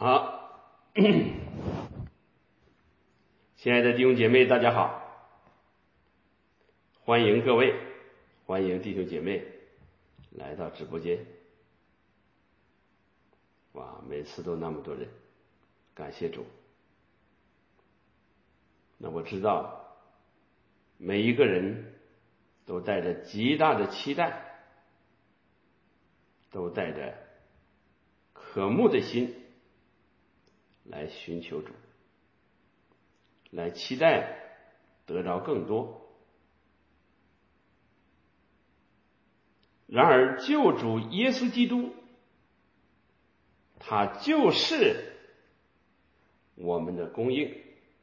好，亲爱的弟兄姐妹，大家好，欢迎各位，欢迎弟兄姐妹来到直播间。哇，每次都那么多人，感谢主。那我知道每一个人都带着极大的期待，都带着渴慕的心来寻求主，来期待得着更多。然而救主耶稣基督，他就是我们的供应，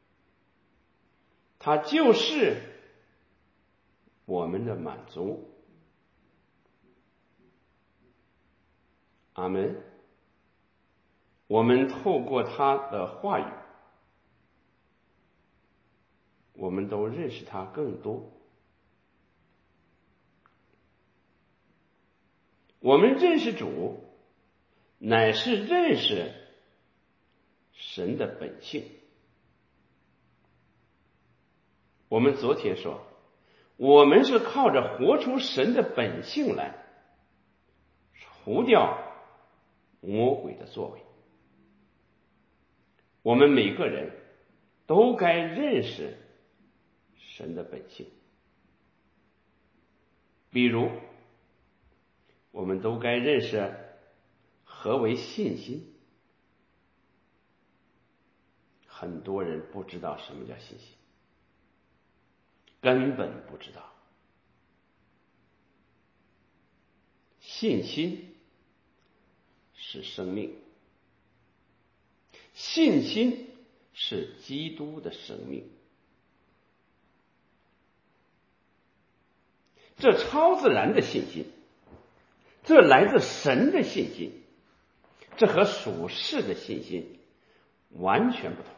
他就是我们的满足。阿们。我们透过他的话语，我们都认识他更多。我们认识主，乃是认识神的本性。我们昨天说，我们是靠着活出神的本性来，除掉魔鬼的作为。我们每个人都该认识神的本性。比如，我们都该认识何为信心。很多人不知道什么叫信心，根本不知道。信心是生命，信心是基督的生命。这超自然的信心，这来自神的信心，这和属世的信心完全不同。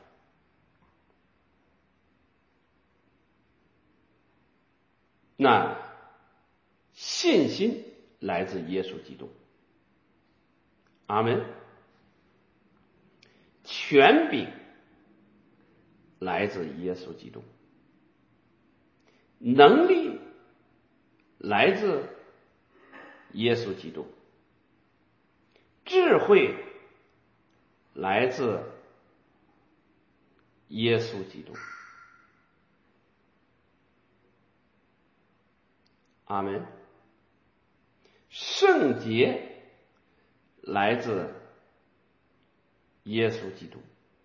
那信心来自耶稣基督，阿们。权柄来自耶稣基督，能力来自耶稣基督，智慧来自耶稣基督，阿们。圣洁来自耶稣基督，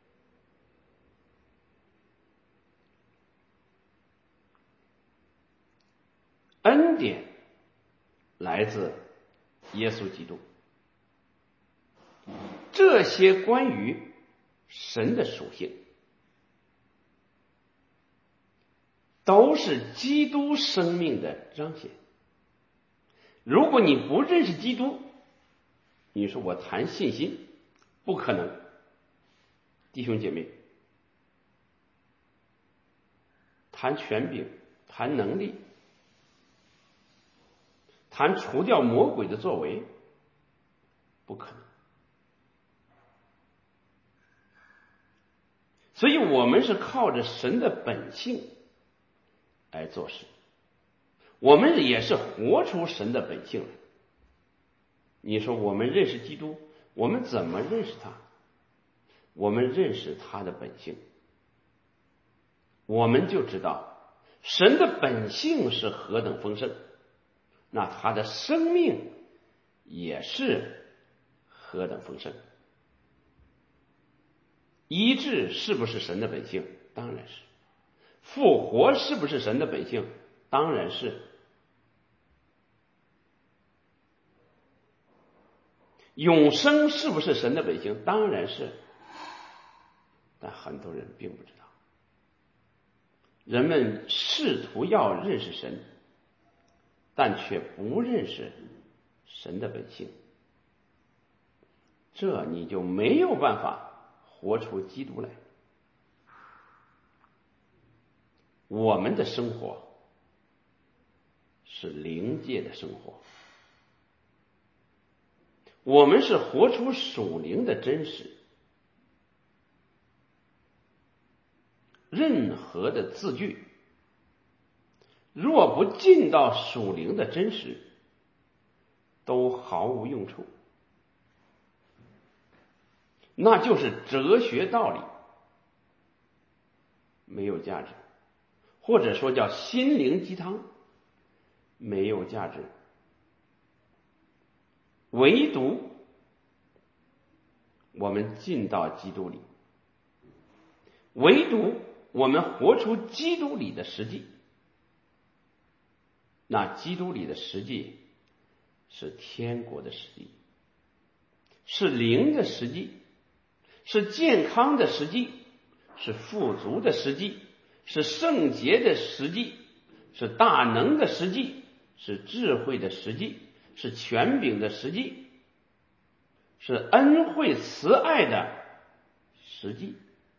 恩典来自耶稣基督。这些关于神的属性，都是基督生命的彰显。如果你不认识基督，你说我谈信心，不可能。弟兄姐妹，谈权柄，谈能力，谈除掉魔鬼的作为，不可能。所以我们是靠着神的本性来做事，我们也是活出神的本性来。你说我们认识基督，我们怎么认识他？我们认识他的本性，我们就知道神的本性是何等丰盛，那他的生命也是何等丰盛。医治是不是神的本性？当然是。复活是不是神的本性？当然是。永生是不是神的本性？当然是。但很多人并不知道，人们试图要认识神，但却不认识神的本性，这你就没有办法活出基督来。我们的生活是灵界的生活，我们是活出属灵的真实， 任何的字句，若不进到属灵的真实，都毫无用处，那就是哲学道理，没有价值，或者说叫心灵鸡汤，没有价值。唯独我们进到基督里，唯独我们活出基督里的实际，那基督里的实际是天国的实际，是灵的实际，是健康的实际，是富足的实际，是圣洁的实际，是大能的实际，是智慧的实际，是权柄的实际，是恩惠慈爱的实际。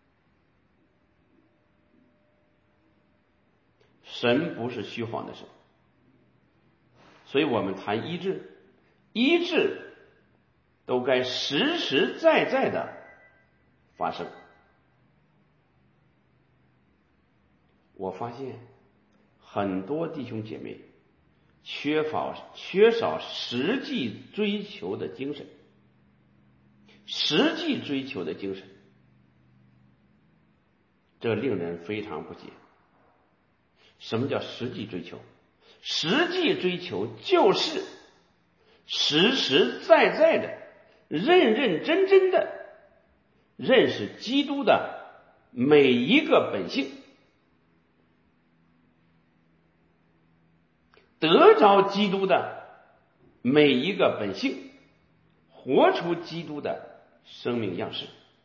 神不是虚晃的神，所以我们谈医治，医治都该实实在在的发生。我发现很多弟兄姐妹缺少实际追求的精神，实际追求的精神，这令人非常不解。什么叫实际追求？实际追求就是实实在在的、认认真真的认识基督的每一个本性，得着基督的每一个本性，活出基督的生命样式。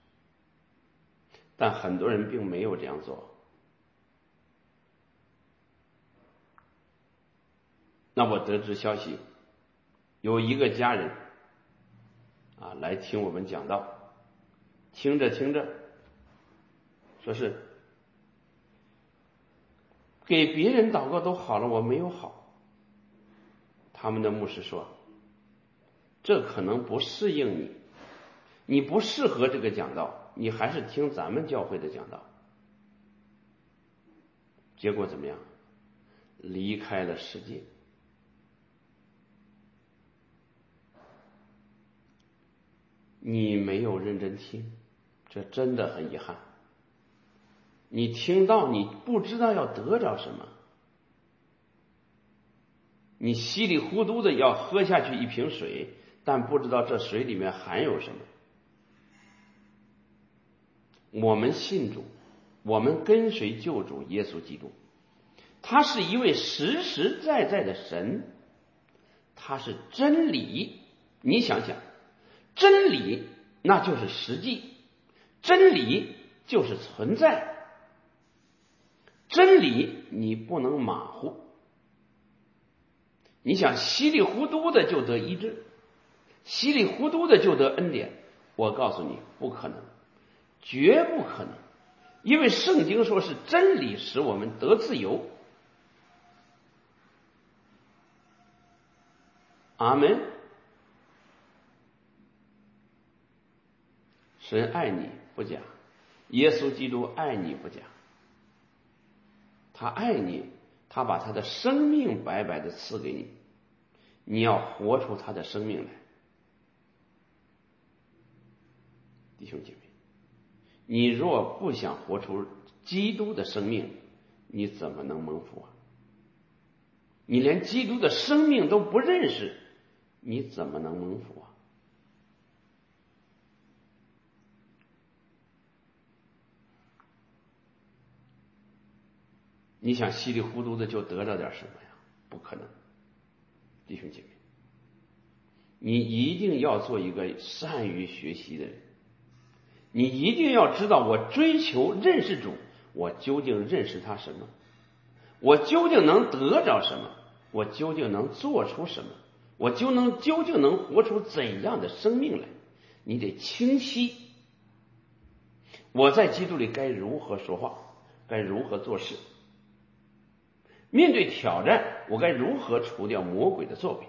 但很多人并没有这样做。那我得知消息，有一个家人来听我们讲道，听着听着，说是给别人祷告都好了，我没有好。他们的牧师说，这可能不适应你，你不适合这个讲道，你还是听咱们教会的讲道。结果怎么样？离开了世界。你没有认真听，这真的很遗憾。你听到你不知道要得着什么，你稀里糊涂的要喝下去一瓶水，但不知道这水里面含有什么。我们信主，我们跟随救主耶稣基督，他是一位实实在在的神，他是真理。你想想，真理那就是实际，真理就是存在，真理你不能马虎。你想稀里糊涂的就得医治，稀里糊涂的就得恩典，我告诉你不可能，绝不可能。因为圣经说是真理使我们得自由。阿们。神爱你不假，耶稣基督爱你不假，他爱你，他把他的生命白白的赐给你，你要活出他的生命来。弟兄姐妹，你若不想活出基督的生命，你怎么能蒙福啊？你连基督的生命都不认识，你怎么能蒙福啊？你想稀里糊涂的就得着点什么呀？不可能。弟兄姐妹，你一定要做一个善于学习的人，你一定要知道，我追求认识主，我究竟认识他什么，我究竟能得着什么，我究竟能做出什么，我究竟能活出怎样的生命来。你得清晰，我在基督里该如何说话，该如何做事，面对挑战，我该如何除掉魔鬼的作为。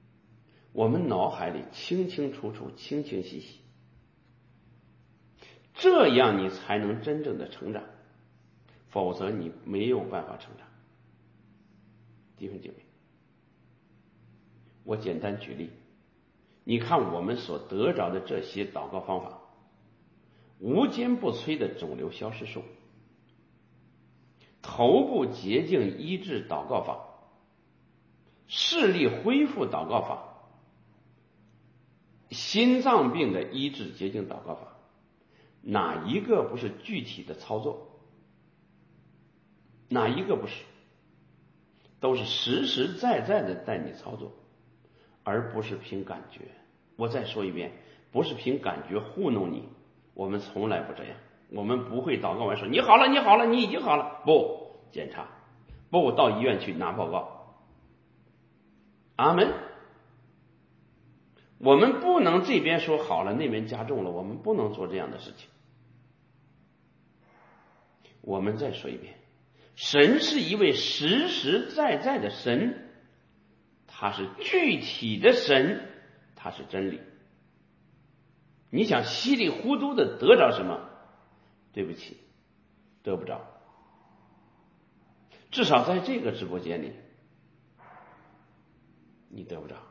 我们脑海里清清楚楚，清清晰晰， 这样你才能真正的成长，否则你没有办法成长。弟兄姐妹，我简单举例，你看我们所得着的这些祷告方法：无坚不摧的肿瘤消失术、头部洁净医治祷告法、视力恢复祷告法、心脏病的医治洁净祷告法，哪一个不是具体的操作？哪一个不是？都是实实在在的带你操作，而不是凭感觉。我再说一遍，不是凭感觉糊弄你，我们从来不这样。我们不会祷告完说你好了，你好了，你已经好了，不检查，不到医院去拿报告。阿门。我们不能这边说好了，那边加重了，我们不能做这样的事情。我们再说一遍，神是一位实实在在的神，他是具体的神，他是真理。你想稀里糊涂的得着什么？对不起，得不着。至少在这个直播间里，你得不着。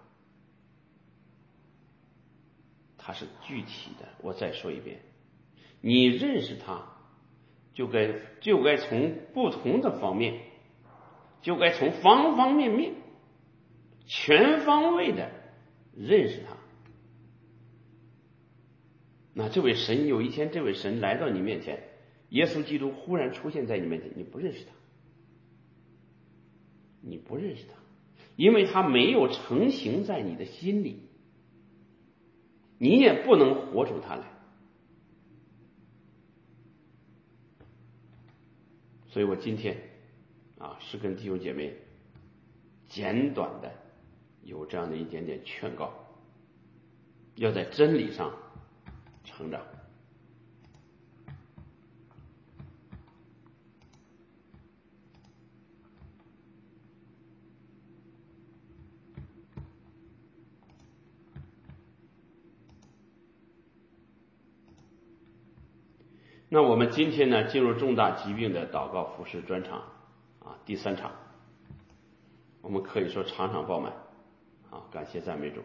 它是具体的。我再说一遍，你认识它，就该从不同的方面，就该从方方面面全方位的认识它。那这位神，有一天这位神来到你面前，耶稣基督忽然出现在你面前，你不认识他，你不认识他，因为他没有成型在你的心里，你也不能活出他来。所以我今天是跟弟兄姐妹简短的有这样的一点点劝告，要在真理上成长。那我们今天呢，进入重大疾病的祷告服事专场第3场，我们可以说场场爆满感谢赞美主。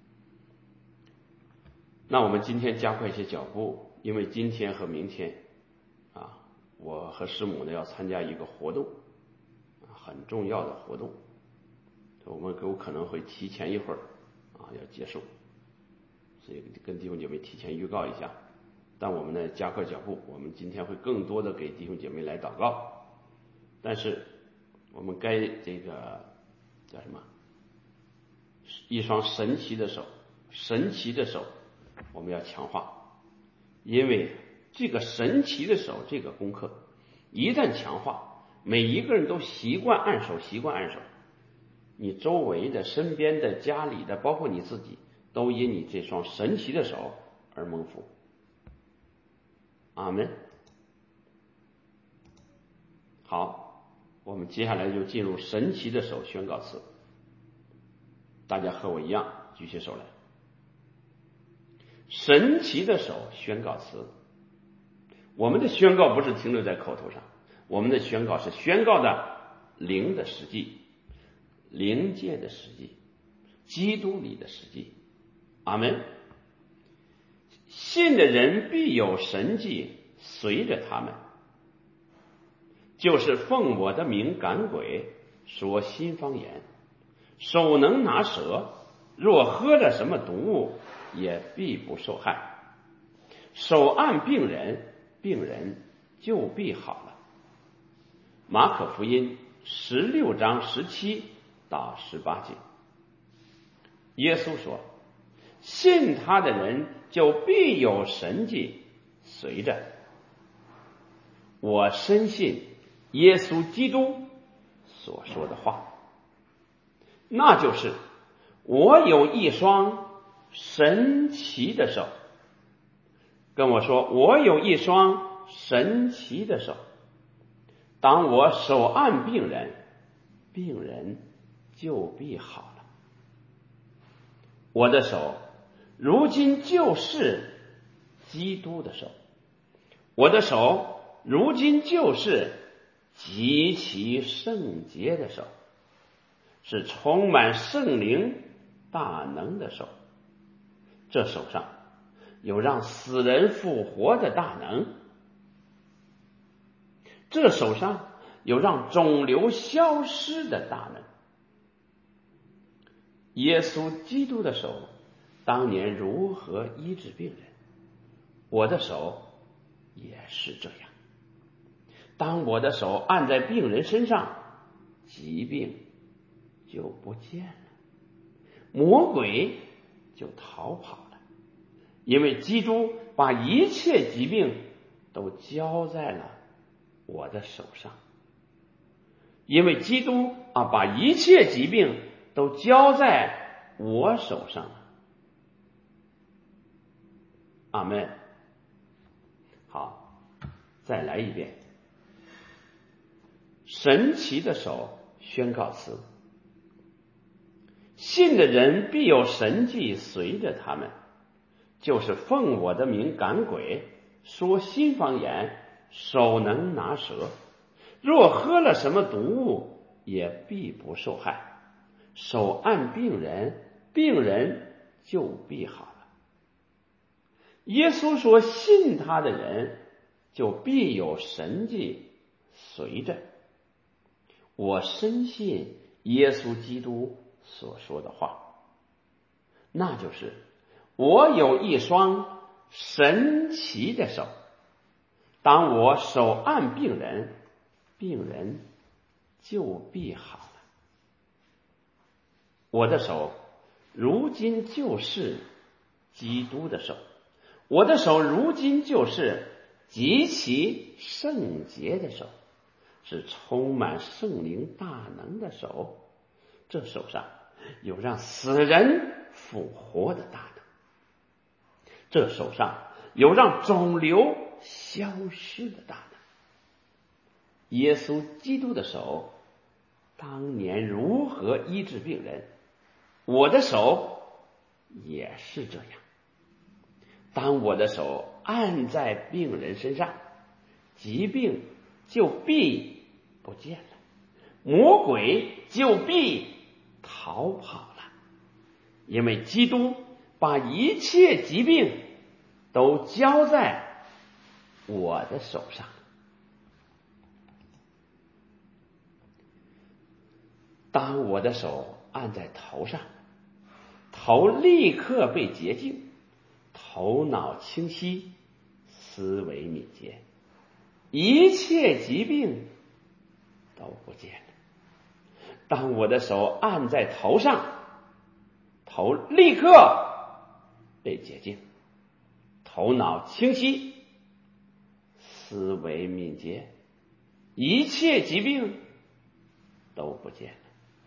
那我们今天加快一些脚步，因为今天和明天我和师母呢要参加一个活动，很重要的活动，我们有可能会提前一会儿要结束，所以跟弟兄姐妹提前预告一下。但我们呢加快脚步，我们今天会更多的给弟兄姐妹来祷告，但是我们该这个叫什么？一双神奇的手，神奇的手我们要强化，因为这个神奇的手这个功课一旦强化，每一个人都习惯按手，你周围的、身边的、家里的，包括你自己，都因你这双神奇的手而蒙福。阿们。好，我们接下来就进入神奇的手宣告词。大家和我一样举起手来。神奇的手宣告词。我们的宣告不是停留在口头上，我们的宣告是宣告的灵的实际，灵界的实际，基督里的实际。阿们。信的人必有神迹随着他们，就是奉我的名赶鬼，说新方言，手能拿蛇，若喝了什么毒物也必不受害，手按病人，病人就必好了。马可福音16章17到18节。耶稣说，信他的人就必有神迹随着。我深信耶稣基督所说的话，那就是我有一双神奇的手。跟我说，我有一双神奇的手，当我手按病人，病人就必好了。我的手如今就是基督的手， 我的手如今就是极其圣洁的手，是充满圣灵大能的手。这手上有让死人复活的大能，这手上有让肿瘤消失的大能。耶稣基督的手当年如何医治病人，我的手也是这样。当我的手按在病人身上，疾病就不见了，魔鬼就逃跑了，因为基督把一切疾病都交在了我的手上。因为基督把一切疾病都交在我手上了。阿们。好，再来一遍。神奇的手宣告词：信的人必有神迹随着他们，就是奉我的名赶鬼，说新方言，手能拿蛇，若喝了什么毒物，也必不受害。手按病人，病人就必好了。耶稣说，信他的人就必有神迹随着。我深信耶稣基督所说的话，那就是我有一双神奇的手，当我手按病人，病人就必好了。我的手如今就是基督的手，我的手如今就是极其圣洁的手，是充满圣灵大能的手。这手上有让死人复活的大能，这手上有让肿瘤消失的大能。耶稣基督的手当年如何医治病人，我的手也是这样。当我的手按在病人身上，疾病就必不见了，魔鬼就必逃跑了，因为基督把一切疾病都交在我的手上。当我的手按在头上，头立刻被洁净，头脑清晰，思维敏捷，一切疾病都不见了。当我的手按在头上，头立刻被洁净，头脑清晰，思维敏捷，一切疾病都不见了。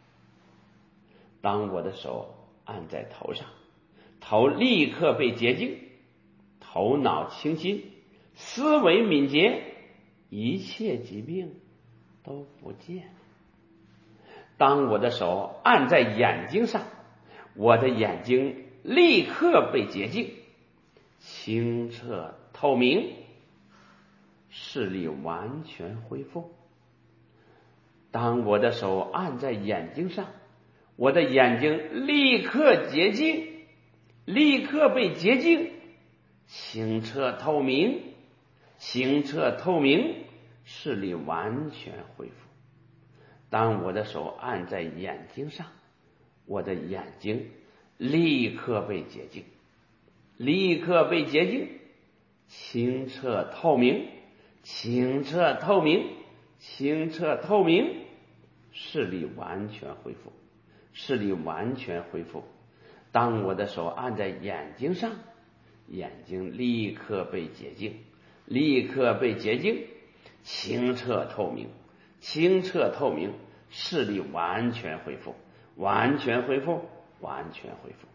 当我的手按在头上，头立刻被洁净，头脑清晰，思维敏捷，一切疾病都不见了。当我的手按在眼睛上，我的眼睛立刻被洁净，清澈透明，视力完全恢复。当我的手按在眼睛上，我的眼睛立刻洁净，立刻被洁净，清澈透明，清澈透明，视力完全恢复。当我的手按在眼睛上，我的眼睛立刻被洁净，立刻被洁净，清澈透明，清澈透明，清澈透明，视力完全恢复，视力完全恢复。当我的手按在眼睛上，眼睛立刻被洁净，立刻被洁净，清澈透明，清澈透明，视力完全恢复，完全恢复，完全恢复。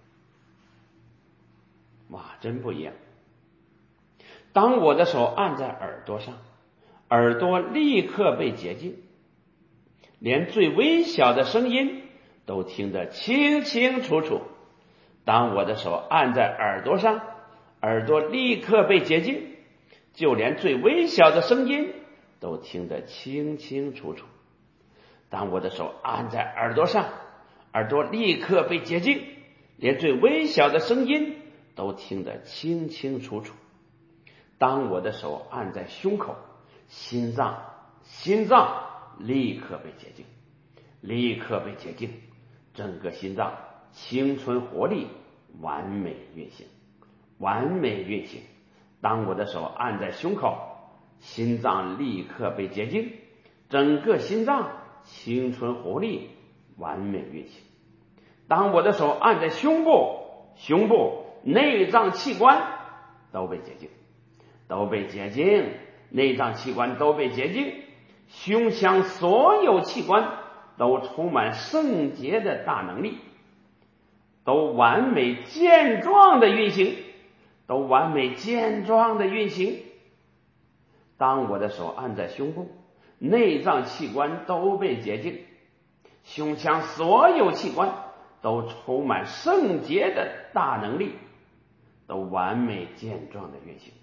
哇，真不一样。当我的手按在耳朵上，耳朵立刻被洁净，连最微小的声音都听得清清楚楚。当我的手按在耳朵上，耳朵立刻被洁净， 就连最微小的声音都听得清清楚楚。当我的手按在耳朵上，耳朵立刻被洁净，连最微小的声音都听得清清楚楚。当我的手按在胸口，心脏立刻被洁净，立刻被洁净，整个心脏青春活力，完美运行，完美运行。当我的手按在胸口，心脏立刻被洁净，整个心脏青春活力，完美运行。当我的手按在胸部内脏器官都被洁净，都被洁净，内脏器官都被洁净，胸腔所有器官都充满圣洁的大能力，都完美健壮的运行，都完美健壮的运行。当我的手按在胸部，内脏器官都被洁净，胸腔所有器官都充满圣洁的大能力，都完美健壮的运行。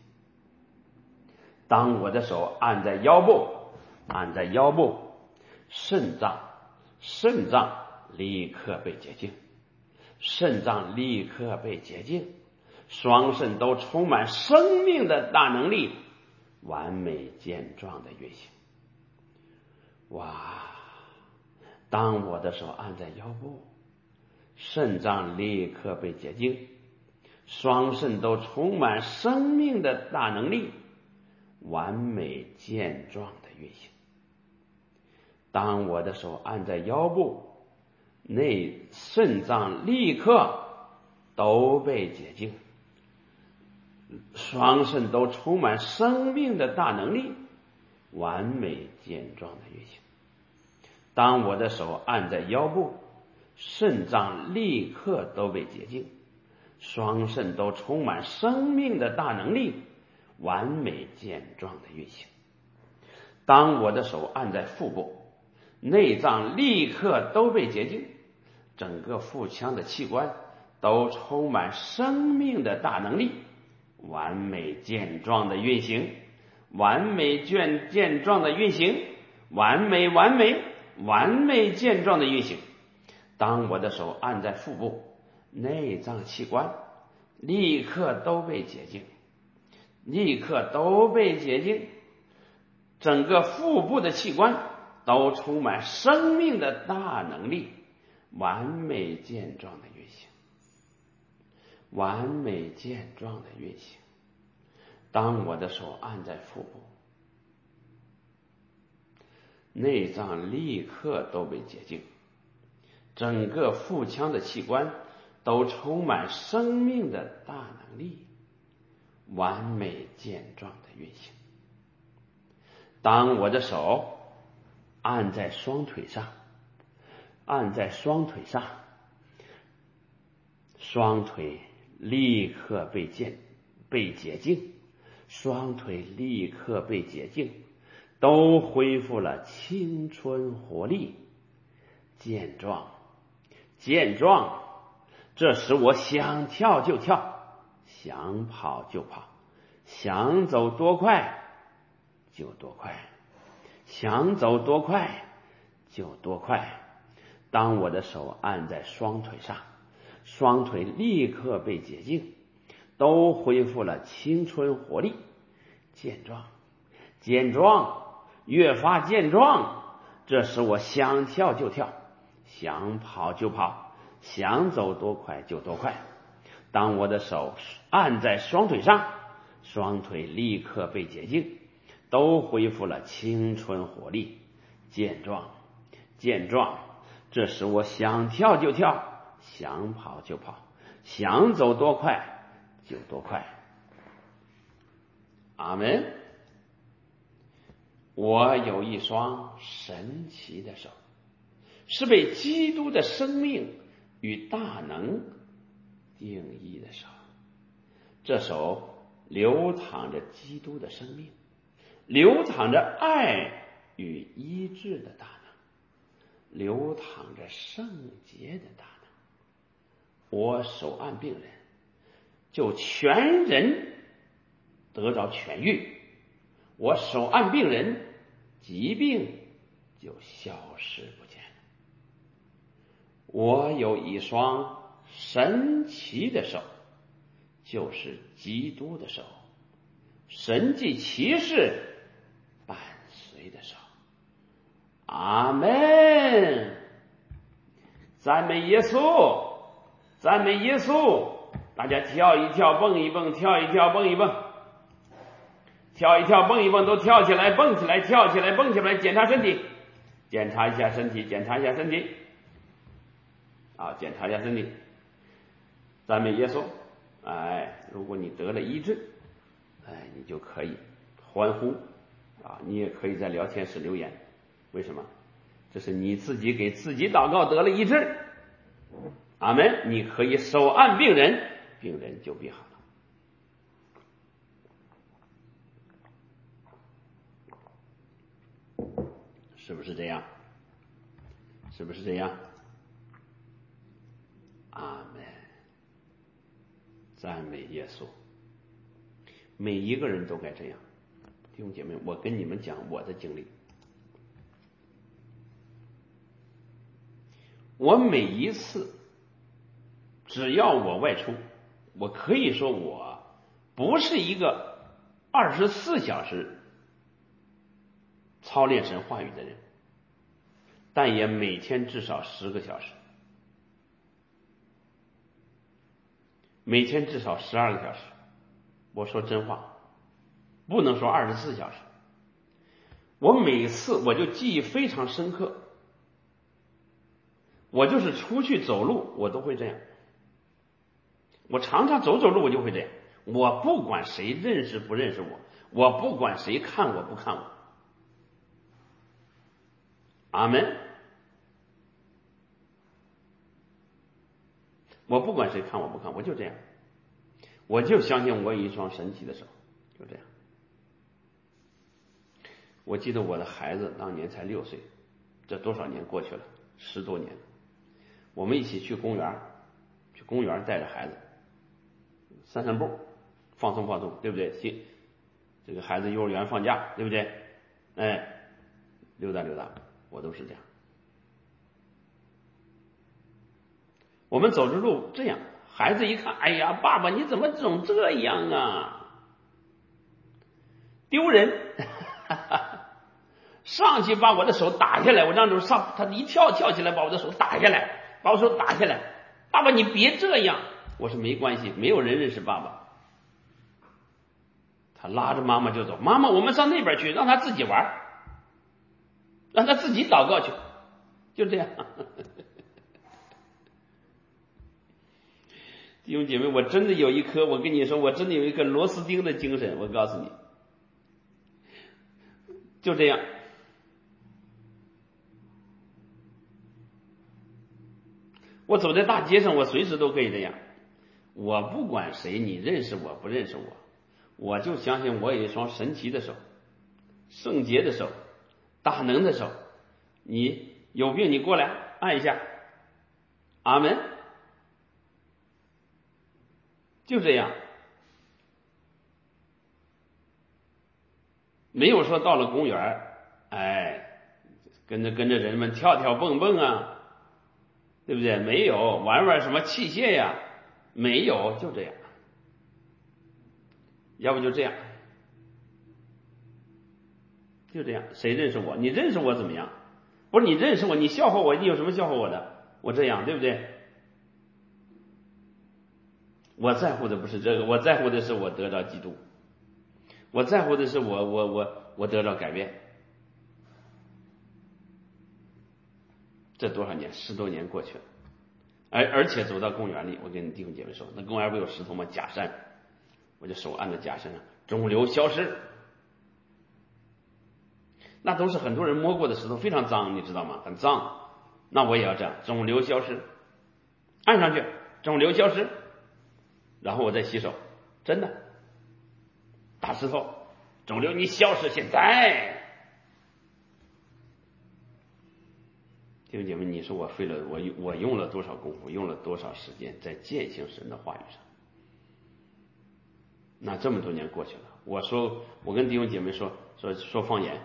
当我的手按在腰部，肾脏立刻被洁净，肾脏立刻被洁净，双肾都充满生命的大能力，完美健壮的运行。哇！当我的手按在腰部，肾脏立刻被洁净，双肾都充满生命的大能力，完美健壮的运行。当我的手按在腰部，肾脏立刻都被洁净，双肾都充满生命的大能力，完美健壮的运行。当我的手按在腰部，肾脏立刻都被洁净，双肾都充满生命的大能力，完美健壮的运行。当我的手按在腹部，内脏立刻都被洁净，整个腹腔的器官都充满生命的大能力，完美健壮的运行，完美健壮的运行，完美健壮的运行。当我的手按在腹部，内脏器官立刻都被洁净，整个腹部的器官都充满生命的大能力，完美健壮的运行，完美健壮的运行。当我的手按在腹部，内脏立刻都被洁净，整个腹腔的器官都充满生命的大能力，完美健壮的运行。当我的手按在双腿上，双腿立刻被洁净，双腿立刻被洁净，都恢复了青春活力，健壮。这时我想跳就跳，想跑就跑，想走多快就多快，想走多快就多快。当我的手按在双腿上，双腿立刻被洁净，都恢复了青春活力，健壮，越发健壮。这时我想跳就跳，想跑就跑，想走多快就多快。当我的手按在双腿上，双腿立刻被洁净，都恢复了青春活力，健壮。这时我想跳就跳，想跑就跑，想走多快就多快。阿们。我有一双神奇的手，是被基督的生命与大能定义的手。这手流淌着基督的生命，流淌着爱与医治的大能，流淌着圣洁的大能。我手按病人，就全人得着痊愈， 我手按病人，疾病就消失不见了。我有一双神奇的手，就是基督的手，神迹奇事伴随的手。阿门！赞美耶稣，赞美耶稣！大家跳一跳，蹦一蹦，跳一跳，蹦一蹦，跳一跳，蹦一蹦，都跳起来，蹦起来，跳起来，蹦起来，检查身体，检查一下身体，检查一下身体，检查一下身体。赞美耶稣！如果你得了医治，你就可以欢呼你也可以在聊天室留言。为什么？这是你自己给自己祷告得了医治。阿门！你可以手按病人，病人就必好了。是不是这样？是不是这样？阿门！赞美耶稣！每一个人都该这样。弟兄姐妹，我跟你们讲我的经历。我每一次只要我外出，我可以说我不是一个24小时操练神话语的人，但也每天至少10个小时，每天至少12个小时。我说真话，不能说24小时。我每次我就记忆非常深刻，我就是出去走路我都会这样，我常常走路我就会这样。我不管谁认识不认识我，我不管谁看我不看我。阿门！我不管谁看我不看我，就这样。我就相信我有一双神奇的手，就这样。我记得我的孩子当年才6岁，这多少年过去了，10多年。我们一起去公园带着孩子散散步，放松放松，对不对？这个孩子幼儿园放假，对不对？溜达溜达，我都是这样。我们走着路这样，孩子一看，哎呀，爸爸你怎么总这样啊？丢人！上去把我的手打下来，我让他一跳起来把我的手打下来，把我手打下来。爸爸你别这样。我说没关系，没有人认识爸爸。他拉着妈妈就走，妈妈我们上那边去，让他自己玩，让他自己祷告去，就这样。弟兄姐妹，我真的有一颗，我跟你说，我真的有一颗螺丝钉的精神，我告诉你，就这样。我走在大街上，我随时都可以这样。我不管谁，你认识我不认识我，我就相信我有一双神奇的手，圣洁的手，大能的手。你有病你过来按一下，阿门。就这样，没有说到了公园，跟着人们跳跳蹦蹦啊，对不对？没有玩什么器械呀，没有，就这样。要不就这样，就这样。谁认识我？你认识我怎么样？不是你认识我，你笑话我，你有什么笑话我的？我这样，对不对？我在乎的不是这个，我在乎的是我得着基督，我在乎的是我得着改变。这多少年，10多年过去了，而且走到公园里，我跟你弟兄姐妹说，那公园不有石头吗？假山，我就手按在假山上，肿瘤消失。那都是很多人摸过的石头，非常脏，你知道吗？很脏。那我也要这样，肿瘤消失，按上去，肿瘤消失，然后我再洗手，真的，大石头，肿瘤你消失，现在。弟兄姐妹，你说我用了多少功夫，用了多少时间在践行神的话语上？那这么多年过去了，我跟弟兄姐妹说， 说方言，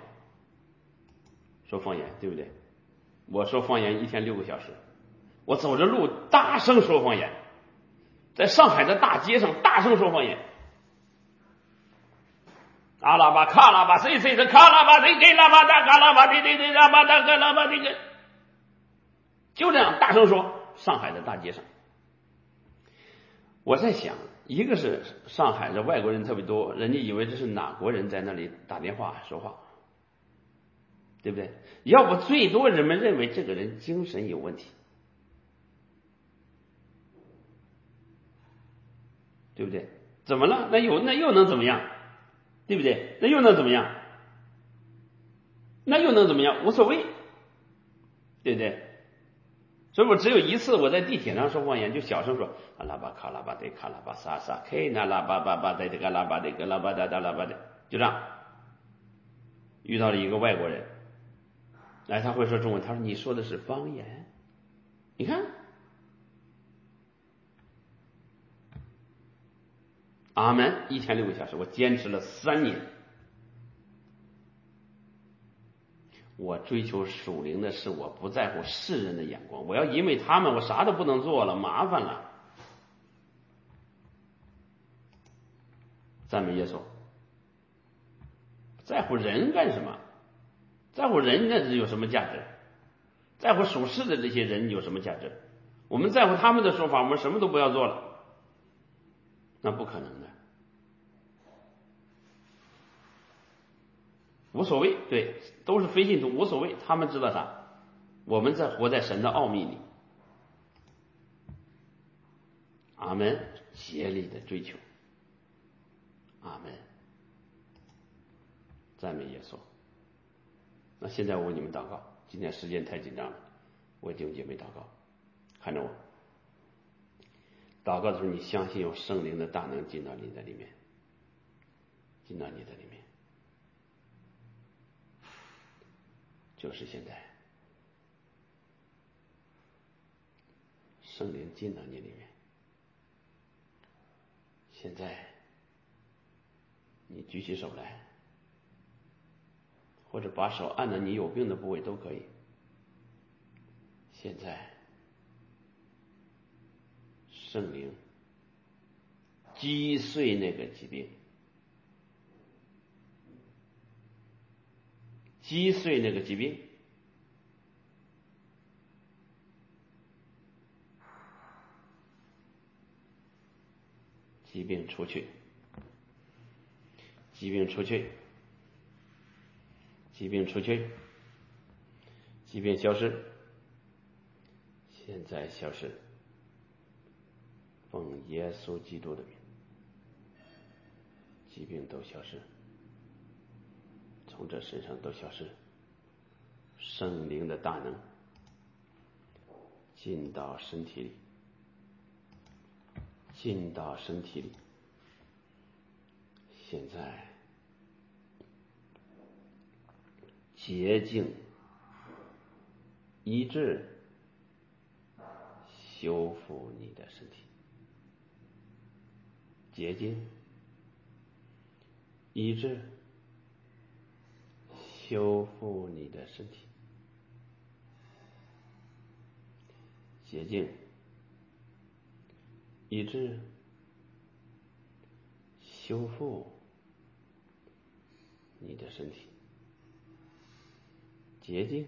对不对？我说方言1天6个小时，我走着路大声说方言，在上海的大街上大声说方言，阿拉巴卡拉巴谁谁的卡拉巴谁给拉巴达卡拉巴对拉巴达卡拉巴这个，就这样大声说，上海的大街上。我在想，一个是上海的外国人特别多，人家以为这是哪国人在那里打电话说话，对不对？要不最多人们认为这个人精神有问题，对不对？怎么了？那又能怎么样？对不对？那又能怎么样？无所谓，对不对？所以我只有一次我在地铁上说方言，就小声说阿拉巴卡拉巴得卡拉巴萨萨 K 那拉巴巴巴得这个拉巴的个拉巴达达拉巴的，就这样。遇到了一个外国人，哎，他会说中文，他说你说的是方言，你看，阿门，1天6个小时，我坚持了3年。我追求属灵的事，我不在乎世人的眼光，我要因为他们我啥都不能做了，麻烦了。赞美耶稣，在乎人干什么？在乎人那有什么价值？在乎属世的这些人有什么价值？我们在乎他们的说法，我们什么都不要做了，那不可能的。无所谓，对，都是非信徒，无所谓，他们知道啥？我们在活在神的奥秘里。阿门，竭力的追求。阿门，赞美耶稣。那现在我为你们祷告，今天时间太紧张了，我弟兄姐妹祷告，看着我。祷告的时候，你相信有圣灵的大能进到你的里面，进到你的里面，就是现在，圣灵进到你里面。现在，你举起手来，或者把手按到你有病的部位都可以。现在，圣灵击碎那个疾病，击碎那个疾病，疾病出去，疾病出去，疾病出去，疾病消失，现在消失，奉耶稣基督的名，疾病都消失，从这身上都消失，圣灵的大能进到身体里，进到身体里。现在洁净、医治、修复你的身体，洁净、医治、修复你的身体，洁净、医治、修复你的身体，洁净、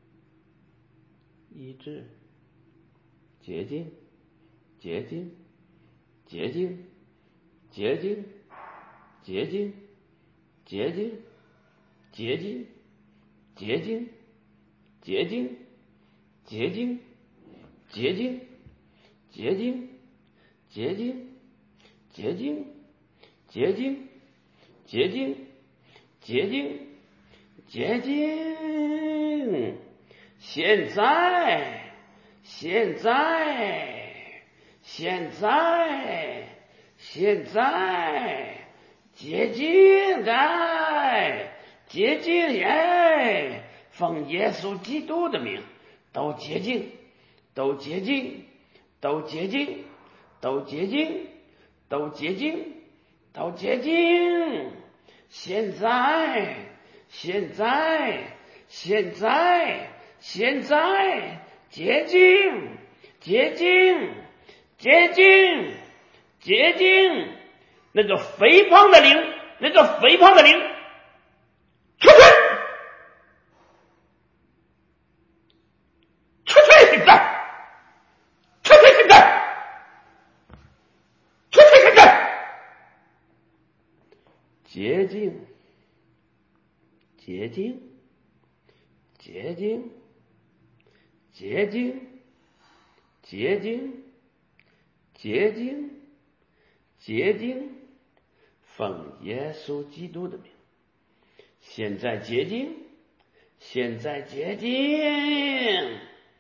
医治、洁净、洁净、洁净、洁净、洁净、洁净、洁净、洁净、洁净、洁净、洁净、洁净、洁净、洁净、洁净、洁净、洁净、洁净，现在，现在，现在，现在，洁净的，洁净耶，奉耶稣基督的名，都洁净，都洁净，都洁净，都洁净，都洁净，都洁净，现在， 现在，现在，现在，洁净，洁净，洁净，洁净，那个肥胖的灵，那个肥胖的灵，出去，出去！现在，出去！现在，出去！现在，洁净，洁净，洁净，洁净，洁净，洁净，洁净，奉耶稣基督的名，现在洁净，现在洁净。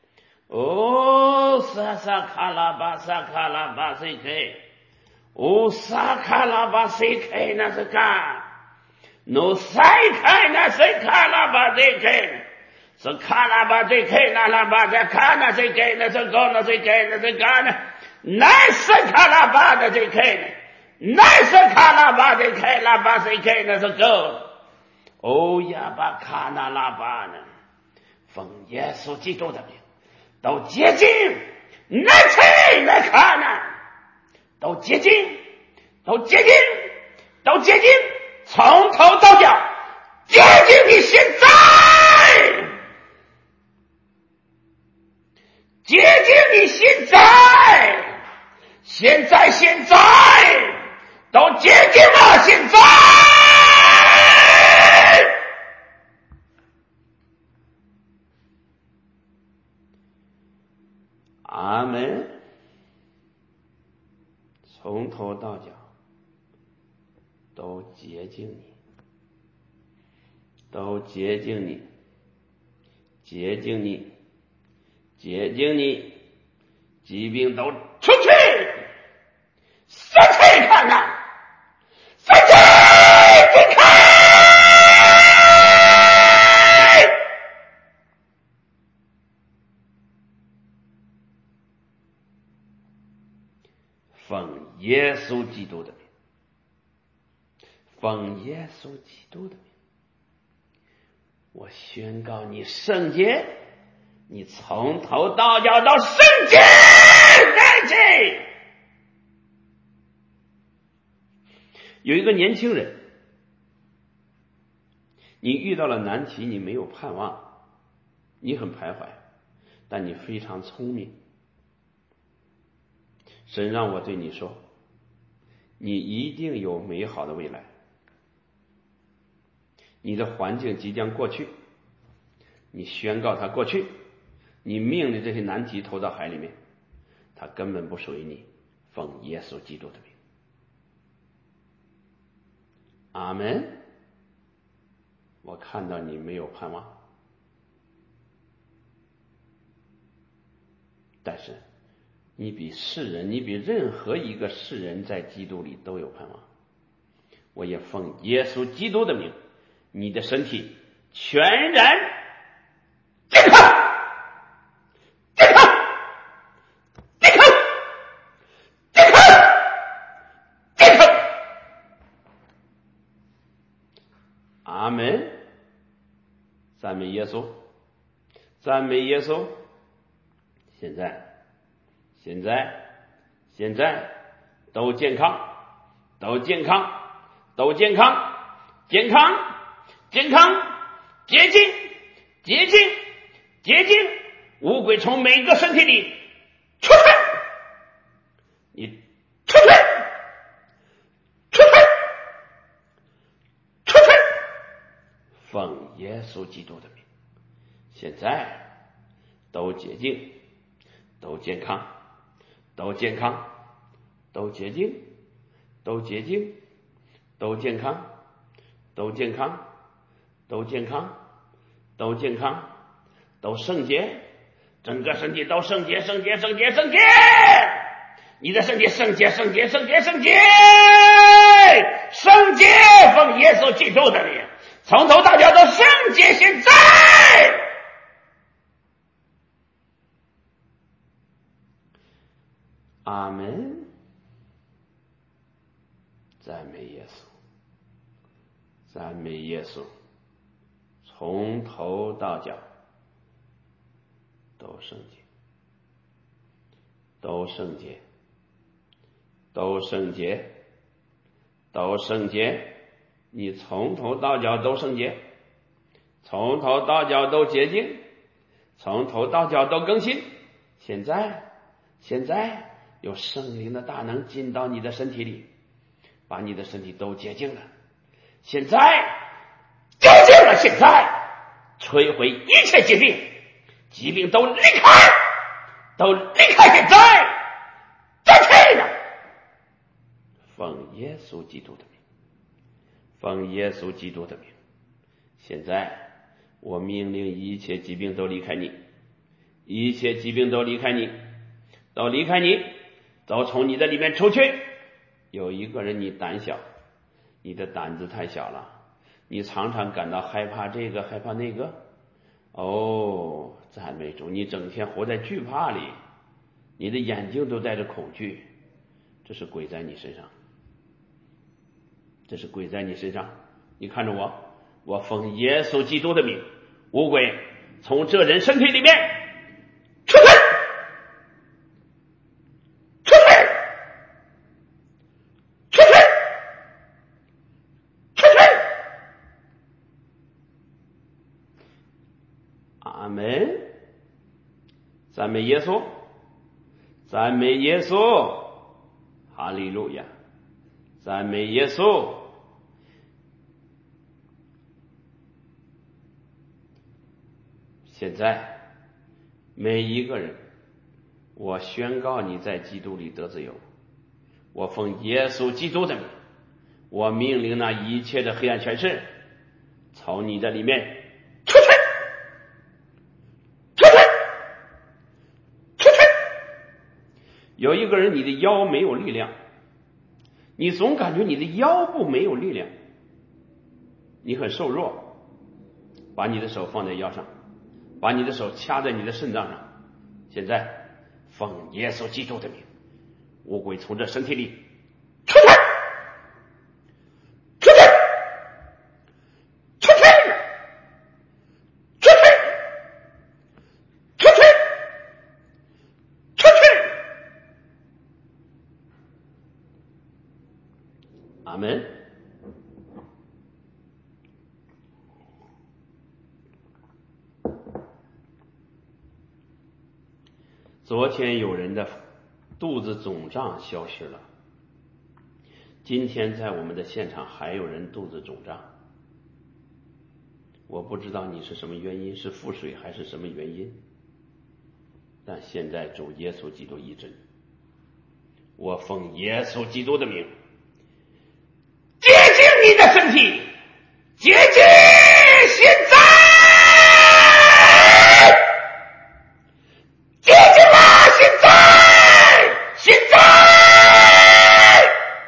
哦，萨萨卡拉巴萨卡拉巴塞克，哦，萨卡拉巴塞克那是干，no 塞开那塞卡拉巴塞克。是卡拉巴这开那拉巴这卡那这开那这高那这开那这干呢？乃是卡拉巴的这开呢？乃是卡拉巴这开拉巴这开那是高。哦呀巴卡那拉巴呢？奉耶稣基督的名，都洁净，乃去乃看呢？都洁净，都洁净，都洁净，从头到脚洁净你现在。洁净你现在，现在，现在，都洁净了！现在，阿门。从头到脚都洁净你，都洁净你，洁净你。洁净你，疾病都出去，散去看看，散去离开。奉耶稣基督的名，奉耶稣基督的名，我宣告你圣洁。你从头到脚都圣洁干净。有一个年轻人，你遇到了难题，你没有盼望，你很徘徊，但你非常聪明。神让我对你说，你一定有美好的未来。你的环境即将过去，你宣告它过去。你命令这些难题投到海里面，它根本不属于你。奉耶稣基督的名，阿门。我看到你没有盼望，但是你比世人，你比任何一个世人在基督里都有盼望。我也奉耶稣基督的名，你的身体全然健康。阿门，赞美耶稣，赞美耶稣。现在都健康，都健康，都健康，健康，健康，洁净，洁净，洁净，乌龟从每个身体里出去，你出去，出去，出去。奉耶稣基督的名，现在都洁净，都健康，都健康，都洁净，都洁净，都健康，都健康，都健康，都健康，都圣洁，整个身体都圣洁，圣洁，圣洁，圣洁。你的身体圣洁，圣洁，圣洁，圣洁，圣洁。奉耶稣基督的名，从头到脚都圣洁。现在，阿门。赞美耶稣，赞美耶稣。 从头到脚都圣洁，都圣洁，都圣洁，都圣洁。你从头到脚都圣洁，从头到脚都洁净，从头到脚都更新。现在有圣灵的大能进到你的身体里，把你的身体都洁净了。现在洁净了，现在摧毁一切疾病，疾病都离开，都离开，现在再去了。奉耶稣基督的名，奉耶稣基督的名，现在我命令一切疾病都离开你，一切疾病都离开你，都离开你，都从你的里面出去。有一个人你胆小，你的胆子太小了，你常常感到害怕这个害怕那个。哦，赞美主，你整天活在惧怕里，你的眼睛都带着恐惧，这是鬼在你身上，这是鬼在你身上。你看着我，我奉耶稣基督的名，污鬼从这人身体里面出去，出去，出去，出去。阿门。赞美耶稣，赞美耶稣，哈利路亚，赞美耶稣。现在每一个人，我宣告你在基督里得自由，我奉耶稣基督的名，我命令那一切的黑暗权势从你的里面出去，出去，出去。有一个人，你的腰没有力量，你总感觉你的腰部没有力量，你很瘦弱，把你的手放在腰上，把你的手掐在你的肾脏上。现在奉耶稣基督的名，污鬼从这身体里出去，出去，出去，出去，出去，出去。阿门。昨天有人的肚子肿胀消失了，今天在我们的现场还有人肚子肿胀，我不知道你是什么原因，是腹水还是什么原因，但现在主耶稣基督医治你，我奉耶稣基督的名，洁净你的身体，洁净现在，洁净了，现在，现在，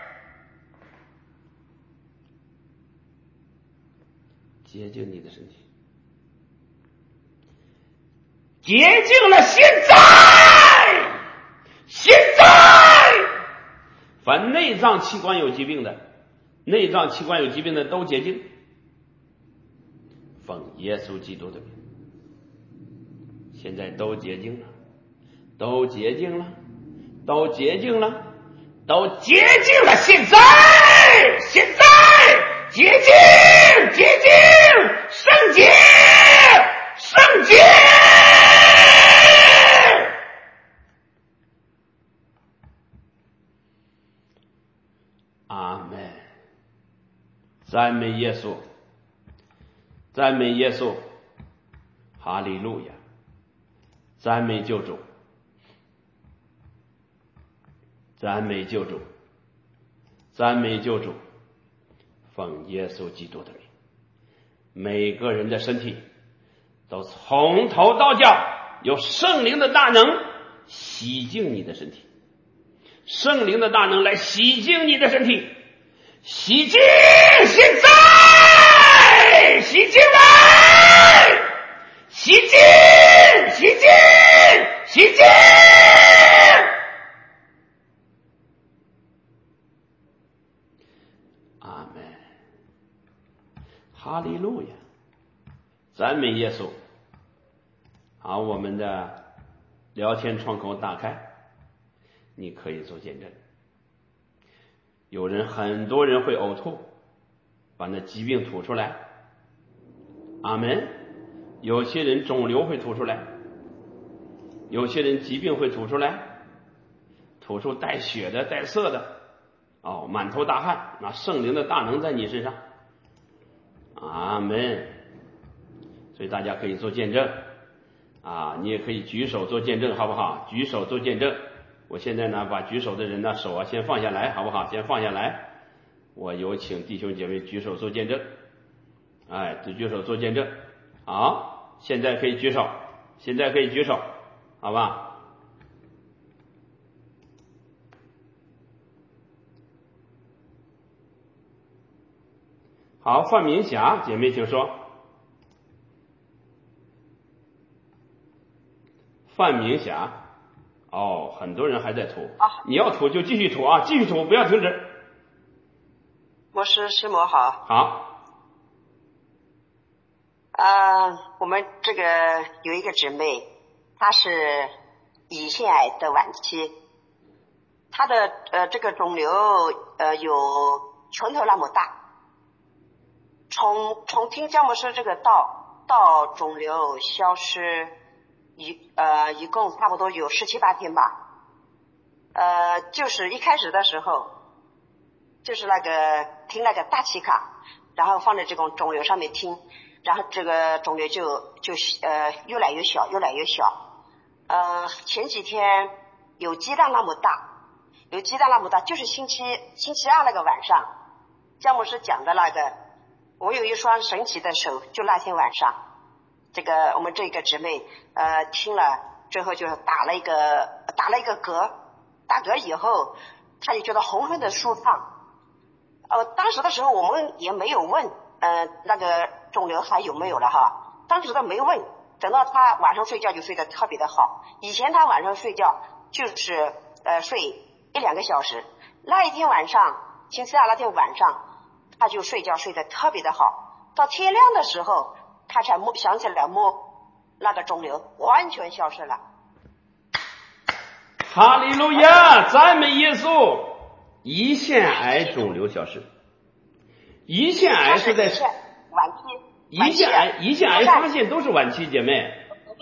洁净你的身体，洁净了，现在，现在。凡内脏器官有疾病的，内脏器官有疾病的都洁净，奉耶稣基督的名，现在都洁净了，都洁净了，都洁净了，都洁净了，现在，现在，洁净，洁净，圣洁，圣洁。阿门。赞美耶稣，赞美耶稣，哈利路亚，赞美救主，赞美救主，赞美救主，奉耶稣基督的名，每个人的身体都从头到脚有圣灵的大能洗净你的身体，圣灵的大能来洗净你的身体，洗净，现在，洗净来，洗净，洗净，洗净。阿门，哈利路亚， 赞美耶稣。好，我们的聊天窗口打开，你可以做见证。很多人会呕吐，把那疾病吐出来，阿门。有些人肿瘤会吐出来，有些人疾病会吐出来，吐出带血的带色的，满头大汗，那圣灵的大能在你身上，阿门。所以大家可以做见证你也可以举手做见证，好不好？举手做见证。我现在呢，把举手的人呢手先放下来，好不好？先放下来。我有请弟兄姐妹举手做见证，举手做见证。好，现在可以举手，现在可以举手，好吧？好，范明霞姐妹请说。范明霞，很多人还在吐，你要吐就继续吐继续吐，不要停止。 牧师师母好。 好。 我们这个有一个姊妹，她是胰腺癌的晚期，她的这个肿瘤有拳头那么大，从听姜牧师这个到肿瘤消失一共差不多有17、18天吧。就是一开始的时候，就是听那个大气卡，然后放在这种肿瘤上面听，然后这个肿瘤就越来越小，越来越小。前几天有鸡蛋那么大，就是星期二那个晚上，姜牧师讲的那个，我有一双神奇的手，就那天晚上，这个我们这个姊妹听了最后就打了一个嗝，打嗝以后，她就觉得红红的舒畅。当时的时候我们也没有问那个肿瘤还有没有了哈，当时都没问，等到她晚上睡觉就睡得特别的好。以前她晚上睡觉就是睡1-2个小时，那一天晚上星期二那天晚上她就睡觉睡得特别的好，到天亮的时候她才想起来摸那个肿瘤，完全消失了。 哈利路亚，赞美耶稣！胰腺癌肿瘤消失。胰腺癌是在晚期。 胰腺癌发现都是晚期，姐妹。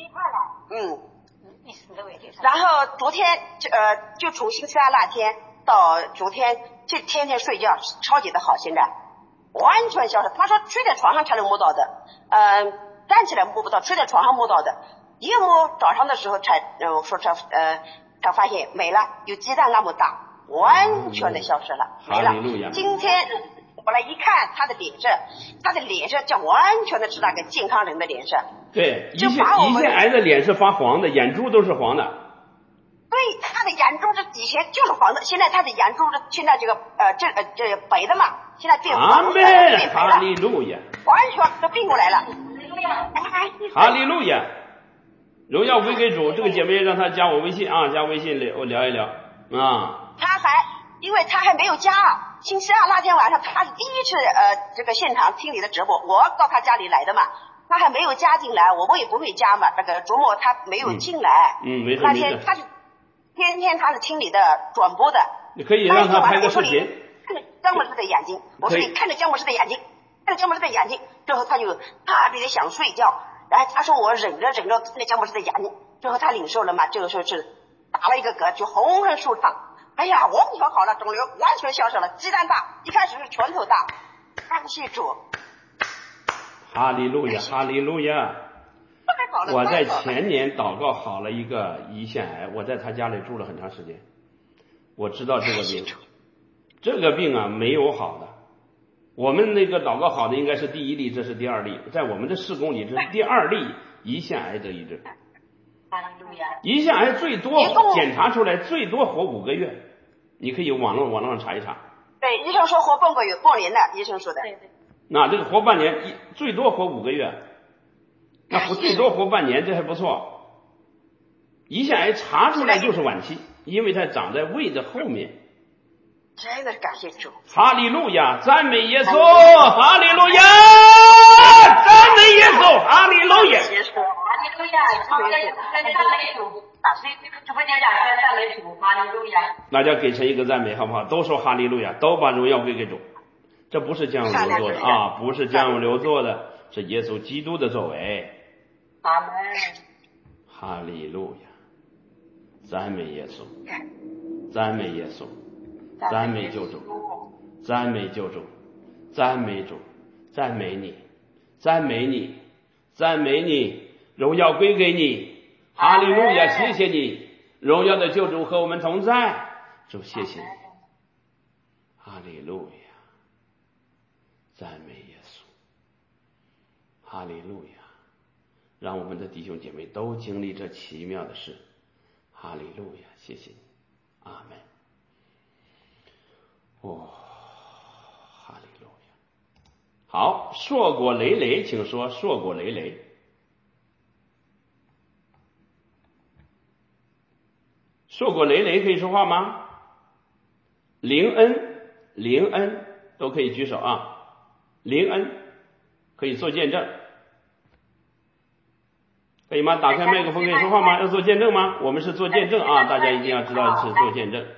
然后昨天就从星期二那天到昨天，就天天睡觉超级的好，现在完全消失。他说睡在床上才能摸到的，站起来摸不到，睡在床上摸到的。一摸早上的时候才发现没了，有鸡蛋那么大，完全的消失了，没了。今天我来一看他的脸色就完全的是那个健康人的脸色。 对，胰腺癌的脸是发黄的，眼珠都是黄的。 对，他的眼珠子以前就是黄的，现在他的眼珠子现在这个白的嘛，现在变黄了，变白了。 哈利路亚， 完全都变过来了。 哈利路亚，荣耀归给主。这个姐妹让她加我微信加微信我聊一聊因为他还没有加。星期二那天晚上他是第一次这个现场听你的直播，我到他家里来的嘛，他还没有加进来，我们也不会加嘛。那个周末他没有进来， 没事。 那天他是天天他是听你的转播的。 你可以让他拍个视频， 看着姜牧师的眼睛，我说你看着姜牧师的眼睛，最后他就特别的想睡觉，然后他说我忍着看着姜牧师的眼睛，最后他领受了嘛，这个时候是打了一个嗝，就红红舒畅。哎呀，完全好了，肿瘤完全消失了，鸡蛋大，一开始是拳头大，感谢主。 哈利路亚，哈利路亚。我在前年祷告好了一个胰腺癌，我在他家里住了很长时间，我知道这个病，没有好的。我们那个祷告好的应该是第1例，这是第2例，在我们的事工里这是第2例胰腺癌得医治。胰腺癌最多检查出来最多活5个月，你可以网络上查一查。 对，医生说活半年的，医生说的。对。 那这个活半年，最多活5个月，那最多活半年，这还不错。胰腺癌查出来就是晚期，因为它长在胃的后面。 真的感谢主。 哈利路亚，赞美耶稣，哈利路亚， 赞美耶稣，哈利路亚！ 结束，哈利路亚！好的，赞美主，直播间讲赞美主，哈利路亚！ 大家给神一个赞美，好不好？都说哈利路亚，都把荣耀归给主。这不是酱油流做的啊，不是酱油流做的，是耶稣基督的作为。 阿门。 哈利路亚！赞美耶稣，赞美耶稣，赞美救主，赞美救主，赞美主，赞美你，赞美你，赞美你，荣耀归给你。哈利路亚！谢谢你，荣耀的救主和我们同在。主，谢谢你。哈利路亚！赞美耶稣，哈利路亚！让我们的弟兄姐妹都经历这奇妙的事。哈利路亚！谢谢你，阿门。哈利路亚！好，硕果累累，请说硕果累累。硕果累累可以说话吗？灵恩都可以举手啊。灵恩可以做见证，可以吗？打开麦克风可以说话吗？要做见证吗？我们是做见证啊，大家一定要知道是做见证。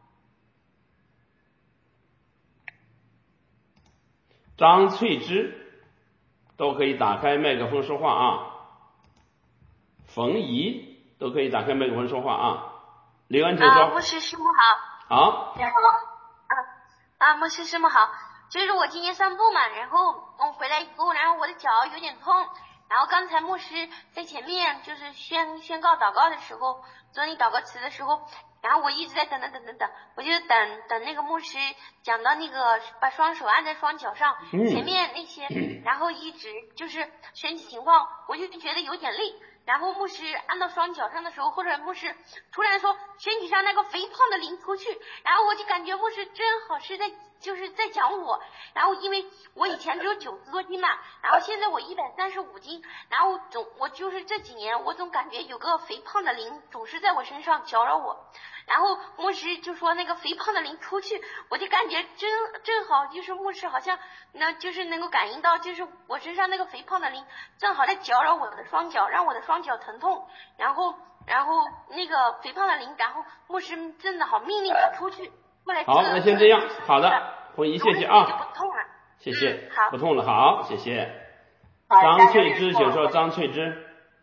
张翠芝都可以打开麦克风说话啊。冯怡都可以打开麦克风说话啊。灵恩请说。 牧师师母好。 好。 你好。牧师师母好。就是我今天散步嘛，然后回来以后，然后我的脚有点痛，然后刚才牧师在前面就是宣告祷告的时候，做你祷告词的时候，然后我一直在等，我就等那个牧师讲到那个把双手按在双脚上，前面那些，然后一直就是身体情况，我就觉得有点累。然后牧师按到双脚上的时候，或者牧师突然说身体上那个肥胖的灵出去，然后我就感觉牧师真好是在讲我。然后因为我以前只有90多斤嘛，然后现在我135斤，然后我就是这几年我总感觉有个肥胖的灵总是在我身上搅扰我。然后牧师就说那个肥胖的灵出去，我就感觉正好，就是牧师好像就是能够感应到，就是我身上那个肥胖的灵正好在搅扰我的双脚，让我的双脚疼痛。然后那个肥胖的灵，然后牧师正好命令他出去。后来好，那先这样，好的，红姨谢谢啊， 就不痛了。 谢谢， 好， 不痛了，好，谢谢。张翠芝，请说，张翠芝。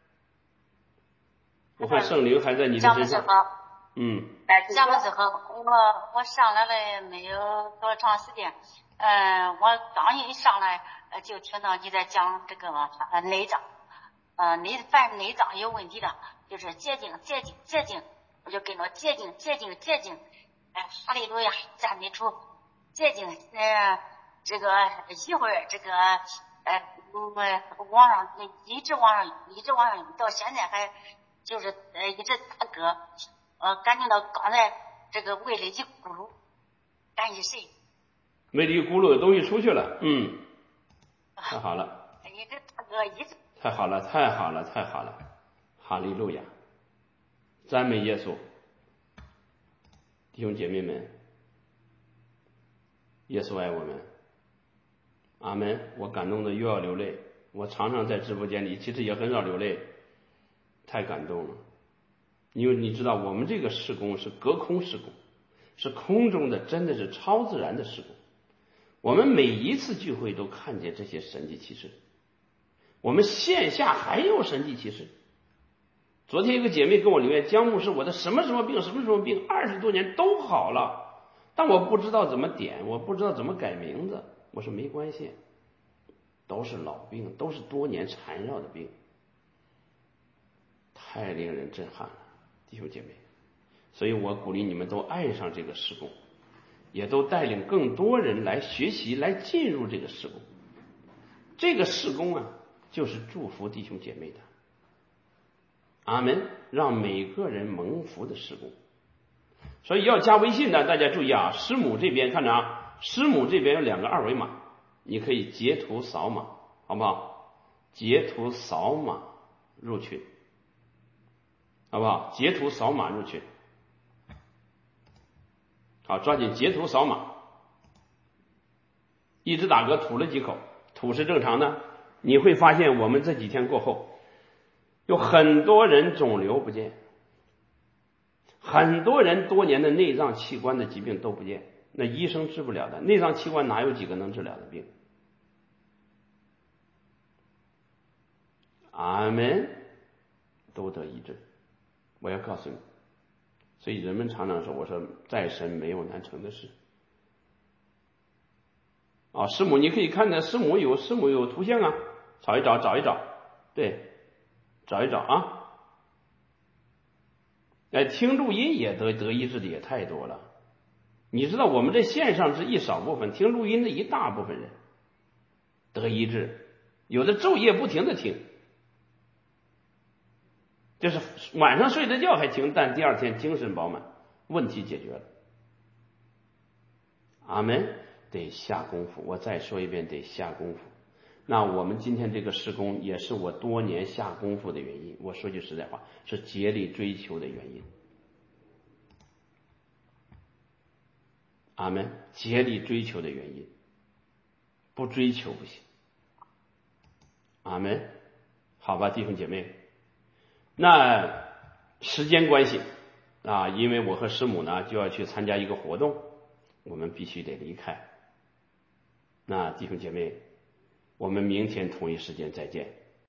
我看圣灵还在你的身上。 下面之后，我上来了没有多长时间，我刚一上来就听到你在讲这个内脏，凡内脏有问题的，就是洁净，我就跟着洁净，哈利路亚，赞美主，洁净，这个一会儿这个往上一直往上，到现在还就是一直打嗝。感觉到刚才这个胃里一咕噜，感谢谁？ 胃里一咕噜的东西出去了，太好了。 一直打嗝，一直。 太好了，哈利路亚，赞美耶稣，弟兄姐妹们，耶稣爱我们，阿门。我感动的又要流泪，我常常在直播间里，其实也很少流泪，太感动了。因为你知道我们这个事工是隔空事工，是空中的，真的是超自然的事工。我们每一次聚会都看见这些神迹奇事，我们线下还有神迹奇事。昨天有个姐妹跟我留言，姜牧师，我的什么病20多年都好了，但我不知道怎么点，我不知道怎么改名字。我说没关系，都是老病，都是多年缠绕的病，太令人震撼了，弟兄姐妹。所以我鼓励你们都爱上这个事工，也都带领更多人来学习，来进入这个事工。这个事工啊，就是祝福弟兄姐妹的，阿门，让每个人蒙福的事工。所以要加微信的，大家注意啊，师母这边看着啊，师母这边有2个二维码，你可以截图扫码，好不好？截图扫码入群，好不好？截图扫码入群，好，抓紧截图扫码。一直打嗝吐了几口，吐是正常的， 你会发现我们这几天过后，有很多人肿瘤不见，很多人多年的内脏器官的疾病都不见，那医生治不了的，内脏器官哪有几个能治了的病？阿门，都得医治。我要告诉你，所以人们常常说，我说在神没有难成的事。师母你可以看见师母有图像啊，找一找，对，找一找啊。听录音也得医治的也太多了。你知道我们这线上是一少部分，听录音的一大部分人得医治，有的昼夜不停的听，就是晚上睡着觉还听，但第二天精神饱满，问题解决了。阿门，得下功夫。我再说一遍，得下功夫。那我们今天这个施工也是我多年下功夫的原因，我说句实在话，是竭力追求的原因。阿门，竭力追求的原因，不追求不行。阿门，好吧，弟兄姐妹，那时间关系因为我和师母呢就要去参加一个活动，我们必须得离开。那弟兄姐妹，我们明天同一时间再见。